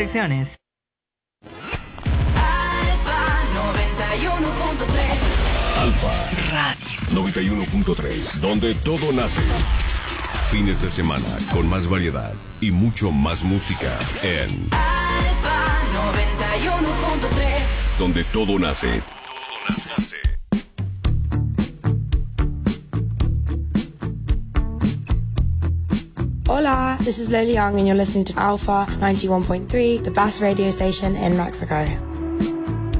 Secciones. Alfa 91.3. Alfa Radio 91.3, donde todo nace. Fines de semana con más variedad y mucho más música en Alfa 91.3. donde todo nace. Hola, this is Lily Young and you're listening to Alpha 91.3, the best radio station in Mexico.